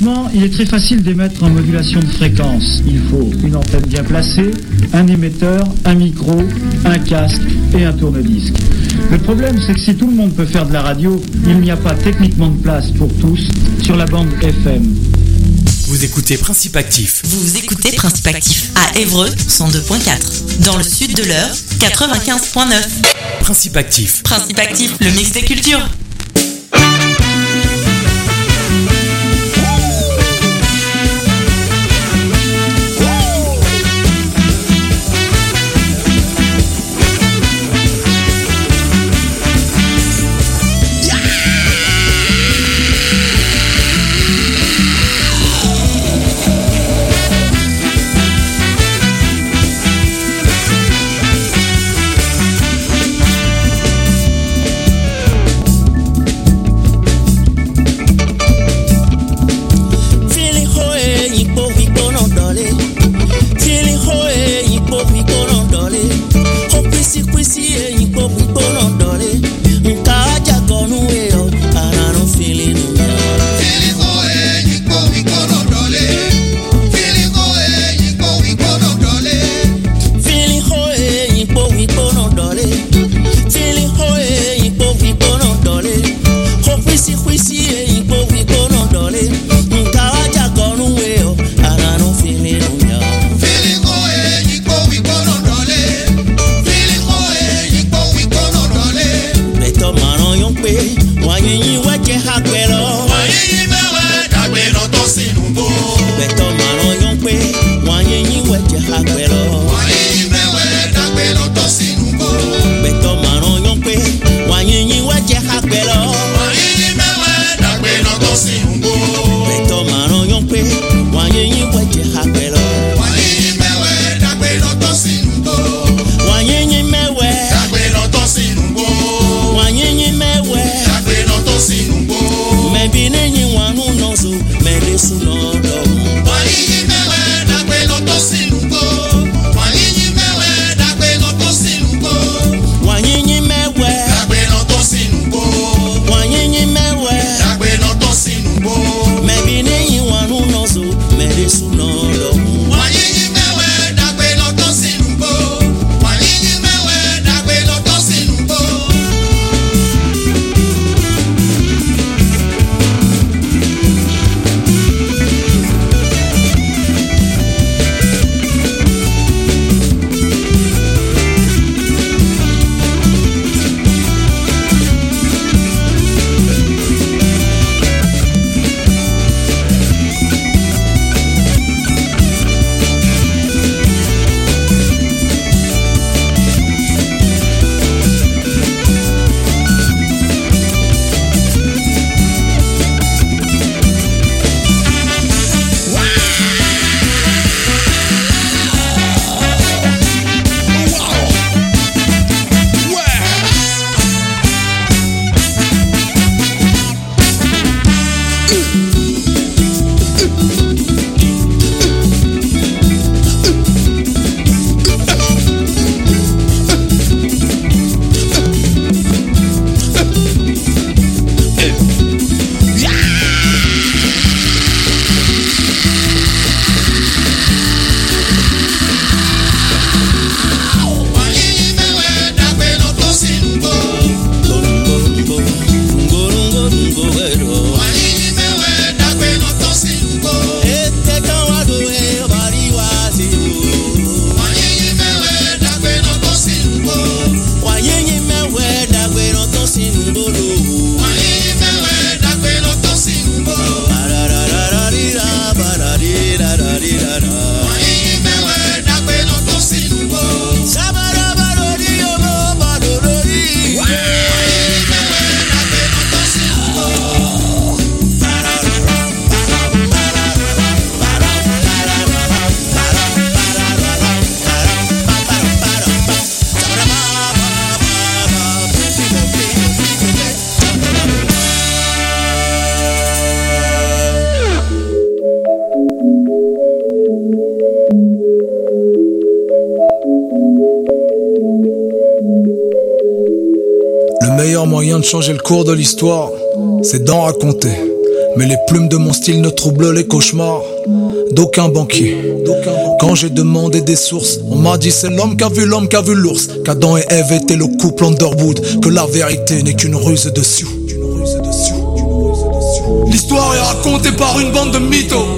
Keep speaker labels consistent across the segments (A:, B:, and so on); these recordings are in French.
A: Techniquement, il est très facile d'émettre en modulation de fréquence. Il faut une antenne bien placée, un émetteur, un micro, un casque et un tourne-disque. Le problème, c'est que si tout le monde peut faire de la radio, il n'y a pas techniquement de place pour tous sur la bande FM.
B: Vous écoutez Principe Actif.
C: Vous écoutez Principe Actif à Évreux 102.4. Dans le sud de l'Eure 95.9.
B: Principe Actif.
C: Principe Actif, le mix des cultures.
D: Le meilleur moyen de changer le cours de l'histoire, c'est d'en raconter. Mais les plumes de mon style ne troublent les cauchemars d'aucun banquier. Quand j'ai demandé des sources, on m'a dit c'est l'homme qui a vu l'ours, qu'Adam et Ève étaient le couple Underwood, que la vérité n'est qu'une ruse de Sioux. L'histoire est racontée par une bande de mythos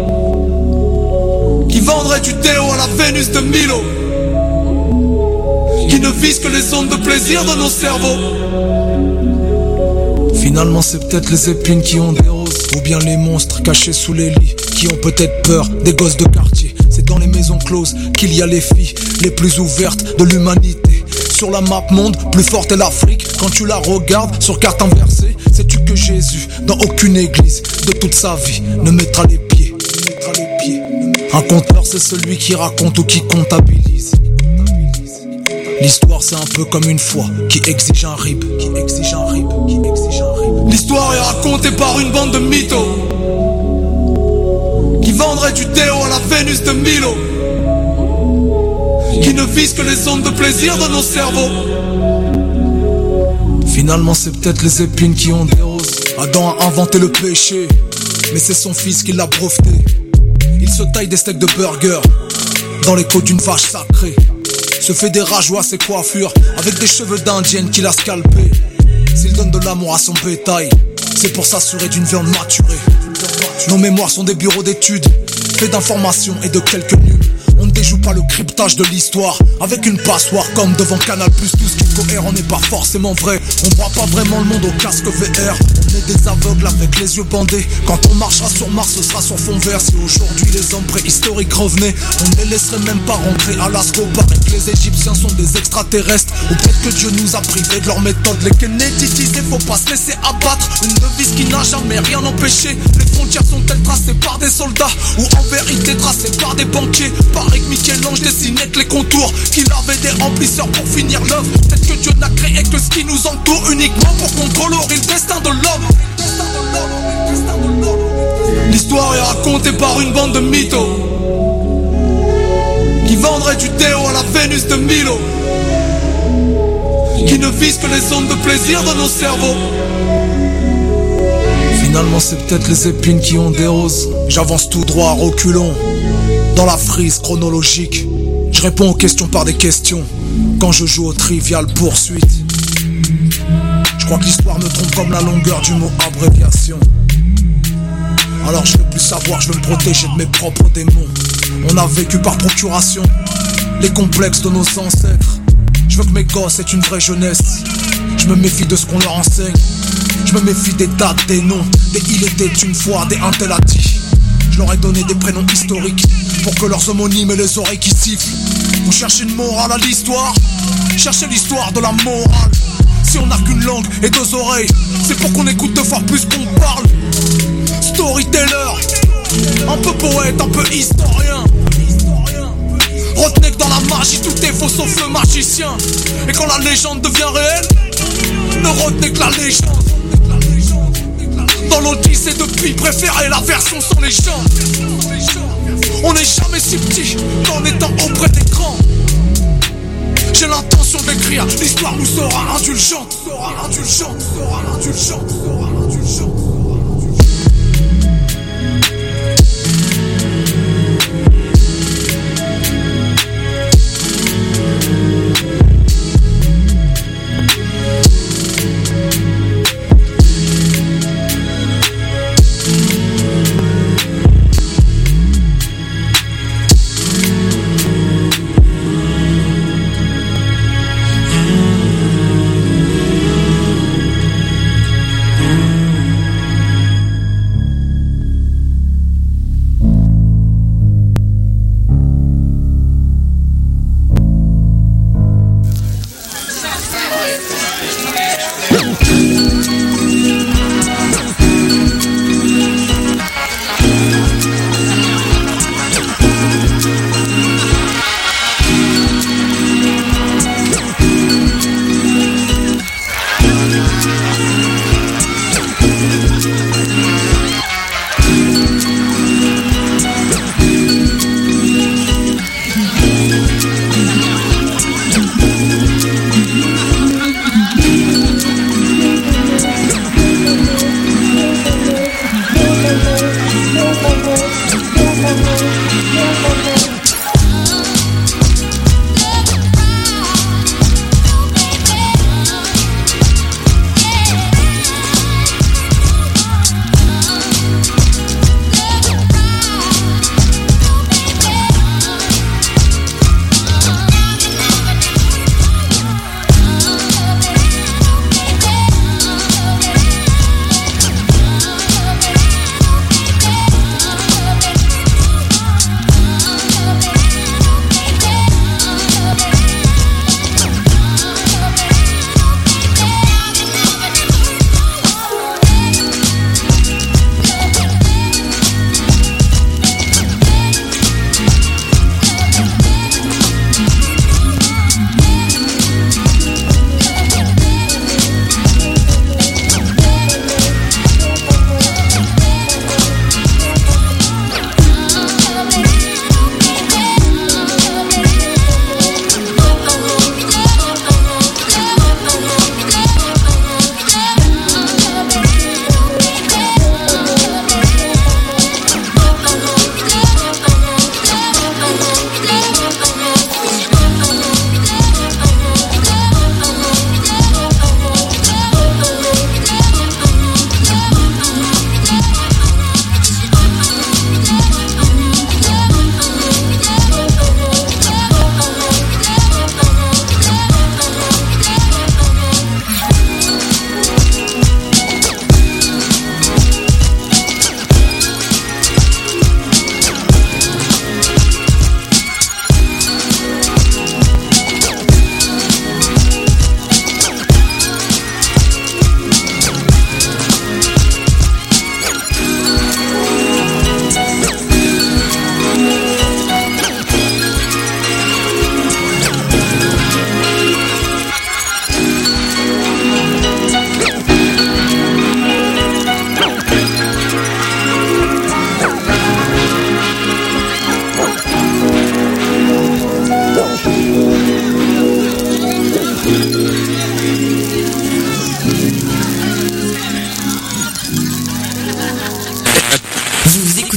D: qui vendrait du déo à la Vénus de Milo, qui ne vise que les ondes de plaisir de nos cerveaux. Finalement c'est peut-être les épines qui ont des roses, ou bien les monstres cachés sous les lits, qui ont peut-être peur des gosses de quartier. C'est dans les maisons closes qu'il y a les filles les plus ouvertes de l'humanité. Sur la map monde, plus forte est l'Afrique. Quand tu la regardes sur carte inversée, sais-tu que Jésus, dans aucune église de toute sa vie, ne mettra les pieds. Un conteur c'est celui qui raconte ou qui comptabilise. L'histoire c'est un peu comme une foi qui exige un rib. L'histoire est racontée par une bande de mythos qui vendrait du déo à la Vénus de Milo, qui ne vise que les ondes de plaisir de nos cerveaux. Finalement c'est peut-être les épines qui ont des roses. Adam a inventé le péché, mais c'est son fils qui l'a breveté. Il se taille des steaks de burger dans les côtes d'une vache sacrée, se fait des rajots à ses coiffures avec des cheveux d'indienne qu'il a scalpé. S'il donne de l'amour à son bétail, c'est pour s'assurer d'une viande maturée. Nos mémoires sont des bureaux d'études faits d'informations et de quelques nuls. On ne déjoue pas le cryptage de l'histoire avec une passoire comme devant Canal+. Tout ce qui est cohérent n'est pas forcément vrai. On voit pas vraiment le monde au casque VR. On est des aveugles avec les yeux bandés. Quand on marchera sur Mars, ce sera sur fond vert. Si aujourd'hui les hommes préhistoriques revenaient, on ne les laisserait même pas rentrer à Lascaux. Paraît que les Égyptiens sont des extraterrestres, ou peut-être que Dieu nous a privés de leur méthode. Les Kennedy disaient faut pas se laisser abattre. Une devise qui n'a jamais rien empêché. Les frontières sont-elles tracées par des soldats, ou en vérité tracées par des banquiers? Pareil que Michel-Ange dessinait que les contours, qu'il avait des remplisseurs pour finir l'œuvre. Peut-être que Dieu n'a créé que ce qui nous entoure uniquement pour qu'on colorie le destin de l'homme. L'histoire est racontée par une bande de mythos qui vendrait du déo à la Vénus de Milo, qui ne vise que les ondes de plaisir de nos cerveaux. Finalement c'est peut-être les épines qui ont des roses. J'avance tout droit à reculons dans la frise chronologique. Je réponds aux questions par des questions quand je joue au trivial poursuite. Je crois que l'histoire me trompe comme la longueur du mot abréviation. Alors je veux plus savoir, je veux me protéger de mes propres démons. On a vécu par procuration les complexes de nos ancêtres. Je veux que mes gosses aient une vraie jeunesse. Je me méfie de ce qu'on leur enseigne. Je me méfie des dates, des noms, des il était une fois, des un tel a dit. Je leur ai donné des prénoms historiques pour que leurs homonymes aient les oreilles qui sifflent. Vous cherchez une morale à l'histoire, cherchez l'histoire de la morale. Si on n'a qu'une langue et deux oreilles, c'est pour qu'on écoute deux fois plus qu'on parle. Storyteller, un peu poète, un peu historien. Retenez que dans la magie tout est faux sauf le magicien. Et quand la légende devient réelle, ne retenez que la légende. Dans l'Odyssée depuis, préférez la version sans légende. On n'est jamais si petit qu'en étant auprès d'écran. J'ai l'intention d'écrire, l'histoire nous sera indulgente.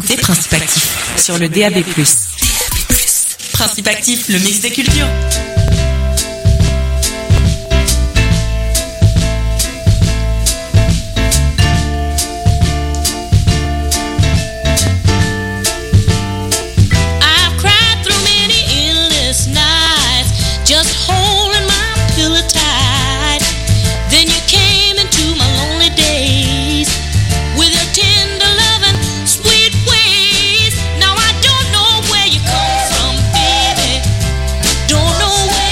C: écoutez Principe Actif sur le DAB+. Principe Actif, le mix des cultures.
E: Don't know where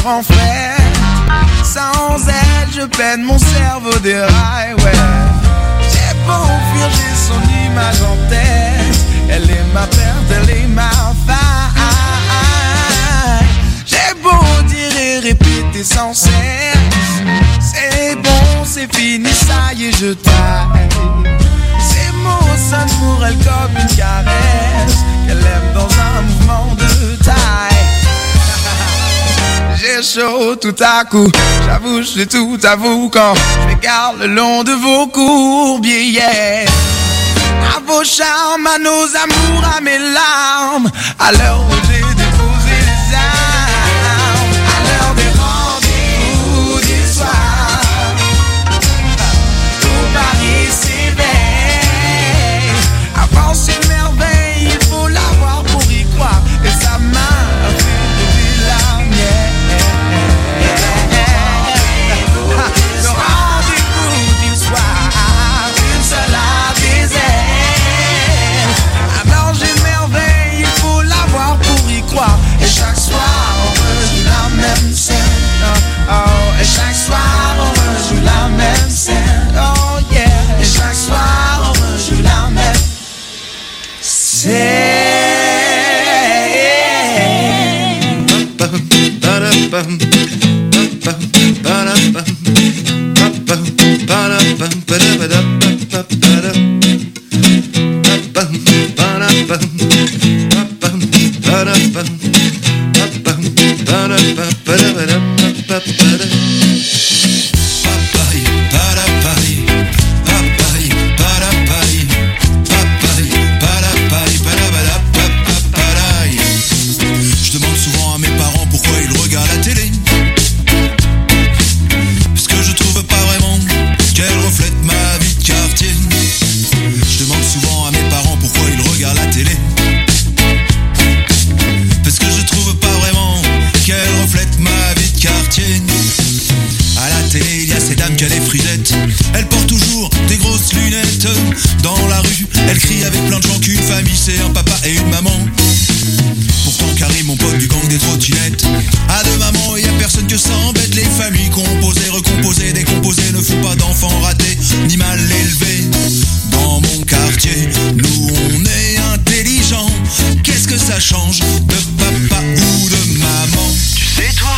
E: grand frère. Sans elle, je peine, mon cerveau déraille, ouais. J'ai beau fuir, j'ai son image en tête. Elle est ma perte, elle est ma faille. J'ai beau dire et répéter sans cesse. C'est bon, c'est fini, ça y est, je taille. Ces mots sonnent pour elle comme une caresse qu'elle aime dans un mouvement de taille. J'ai chaud tout à coup, j'avoue, je suis tout à vous quand je m'égare le long de vos courbiers, yeah. À vos charmes, à nos amours, à mes larmes, à l'heure où j'ai déposé les armes, à l'heure des rendez-vous du soir, tout Paris s'éveille. Avance une merveille, il faut l'avoir pour y croire, et sa main a fait lever la mienne. Le rendez-vous du soir, une seule à des ailes. Alors j'ai merveille, il faut l'avoir pour y croire. Et chaque soir on rejoue la même scène. Oh, et chaque soir on rejoue la même scène. Oh yeah. Et chaque soir on rejoue la même scène.
F: Je demande souvent à mes parents pourquoi ils regardent la télé. Parce que je trouve pas vraiment qu'elle reflète ma vie de quartier. Je demande souvent à mes parents pourquoi ils regardent la télé. Parce que je trouve pas vraiment qu'elle reflète ma vie de quartier. À la télé, il y a ces dames qui a des frisettes. Elle porte toujours des grosses lunettes. Dans la rue, elle crie avec plein de gens qu'une famille c'est un papa et une maman. Pourtant Karim, mon pote du gang des trottinettes, a deux mamans et y a personne que ça embête. Les familles composées, recomposées, décomposées ne font pas d'enfants ratés ni mal élevés. Dans mon quartier, nous on est intelligents. Qu'est-ce que ça change de papa ou de maman?
E: Tu sais toi,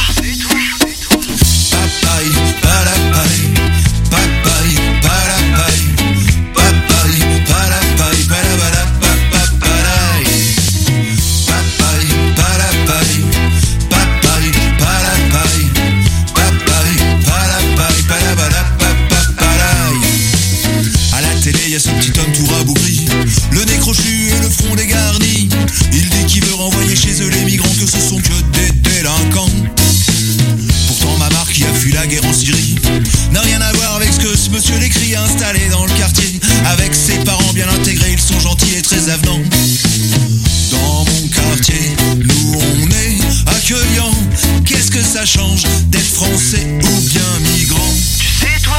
F: Papaye, palapaye, papaye, palapaye, papaye, palapaye, palabala, papapaye, papaye, palapaye, papaye, palapaye, papaye, palapaye, palabala, papapaye. À la télé, y a ce petit homme tout rabougri, le nez crochu et le front dégarni. Il dit qu'il veut renvoyer chez eux les migrants, que ce sont que des délinquants. Pourtant ma marque qui a fui la guerre en Syrie n'a rien à voir avec ce que ce monsieur l'écrit. Installé dans le quartier avec ses parents bien intégrés, ils sont gentils et très avenants. Dans mon quartier, nous on est accueillants. Qu'est-ce que ça change d'être français ou bien migrant?
E: tu sais toi.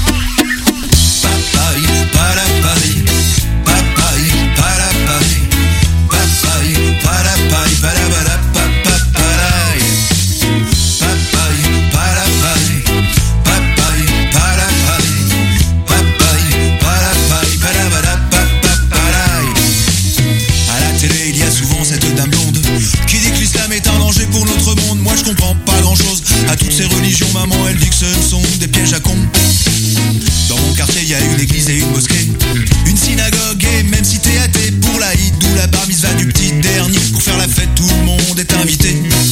F: Papaye, palapaye, papaye, palapaye, papaye, palapaye, palabala, papapaye, papaye, palapaye, papaye, palapaye, papaye, palapaye, palabala, papapaye. À la télé, il y a souvent cette dame blonde qui dit que l'islam est un danger pour notre monde. Moi je comprends pas grand chose à toutes ces religions, maman elle dit que ce ne sont des pièges à con. Dans mon quartier, il y a une église et une mosquée, une synagogue et même si t'es athée, pour l'Aïd ou la bar mitzvah du petit dernier, pour faire la fête, tout le monde est invité.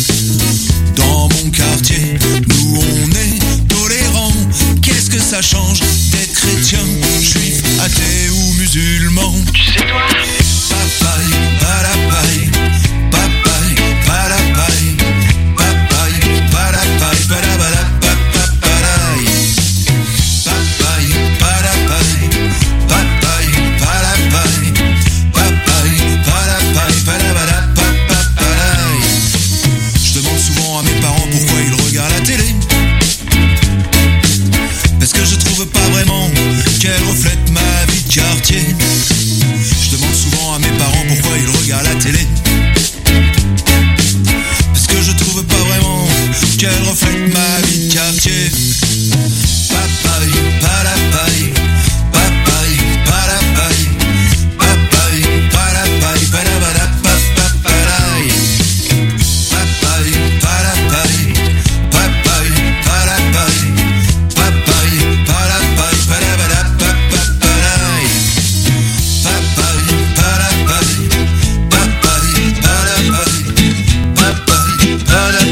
F: Dans mon quartier, nous on est tolérants. Qu'est-ce que ça change d'être chrétien, juif, athée ou musulman?
E: Tu sais toi.
F: Papaye, palapaye, papaye, palapaye, papaye, palapaye, palabala, papapaye, papaye, palapaye, reflète ma vie de quartier. Papaye, palapaye, papaye, palapaye, papaye, palapaye, palabada, papapaye, papaye, palapaye, papaye, palapaye, papaye, palapaye, palabada, papapaye, papaye, palapaye, papaye, palapaye,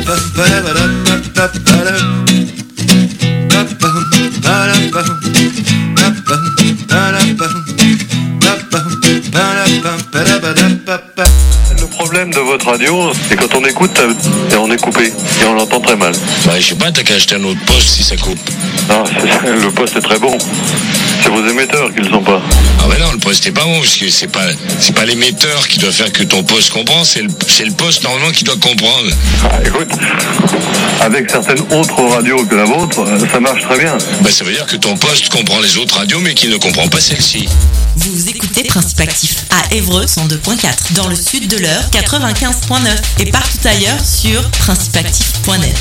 G: Le problème de votre radio, c'est quand on écoute et on est coupé et on l'entend très mal.
H: Bah, je sais pas, t'as qu'à acheter un autre poste si ça coupe.
G: Non, le poste est très bon. C'est vos émetteurs qui le sont pas.
H: Ah bah non, le poste est pas bon, parce que c'est pas l'émetteur qui doit faire que ton poste comprend, c'est le poste normalement qui doit comprendre.
G: Ah, écoute, avec certaines autres radios que la vôtre, ça marche très bien.
H: Bah ça veut dire que ton poste comprend les autres radios mais qu'il ne comprend pas celle-ci.
C: Vous écoutez Principe Actif à Évreux 102.4, dans le sud de l'Eure 95.9 et partout ailleurs sur principeactif.net.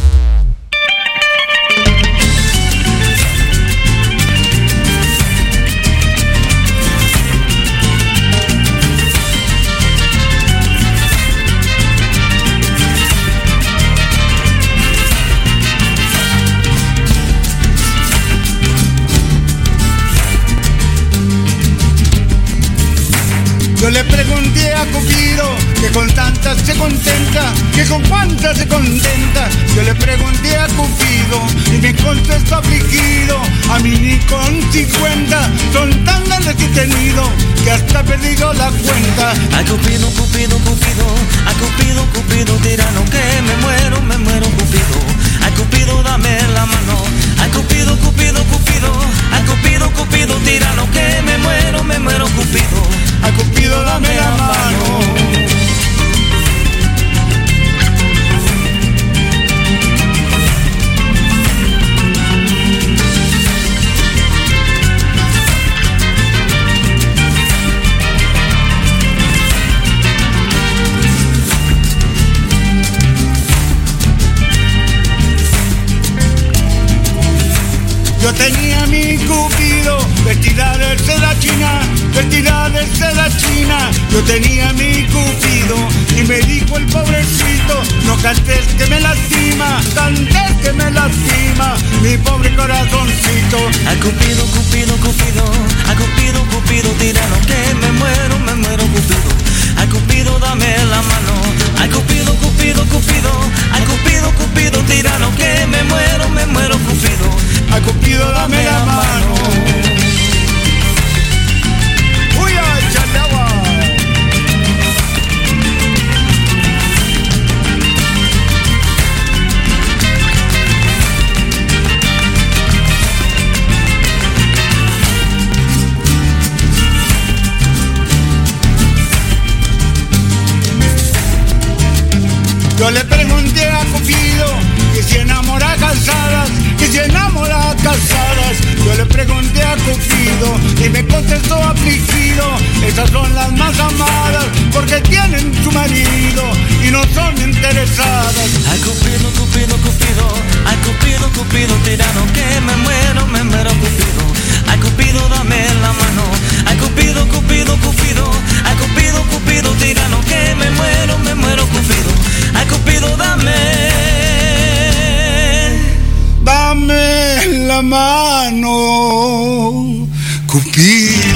I: Yo le pregunté a Cupido que con tantas se contenta, que con cuántas se contenta. Yo le pregunté a Cupido y me contestó afligido, a mí ni con 50 son tan grandes que he tenido que hasta he perdido la cuenta.
E: A Cupido, Cupido, Cupido, a Cupido, Cupido, tirano que me muero, Cupido. A Cupido, dame la mano. A Cupido, Cupido, Cupido, a Cupido, Cupido, tirano que me muero, Cupido.
I: A Cupido, dame la mano. Yo tenía mi Cupido, vestida de seda china, vestida de seda china. Yo tenía mi Cupido y me dijo el pobrecito, no cantes que me lastima, cantes que me lastima, mi pobre corazoncito.
E: A Cupido, Cupido, Cupido, a Cupido, Cupido, tirano que me muero, Cupido. A Cupido, dame la mano. A Cupido, Cupido, Cupido, a Cupido, Cupido, tirano que me muero, Cupido.
I: A Cupido, dame la mano. Uy, échale agua. Yo le pregunté a Cupido que si enamora casadas, que si enamora casadas. Yo le pregunté a Cupido y me contestó afligido, esas son las más amadas porque tienen su marido y no son interesadas.
E: A Cupido, Cupido, Cupido, a Cupido, Cupido, tirano que me muero, Cupido. A Cupido, dame la mano. A Cupido, Cupido, Cupido, a Cupido, Cupido, tirano que me muero, Cupido. A Cupido, dame
I: la mano, Cupido.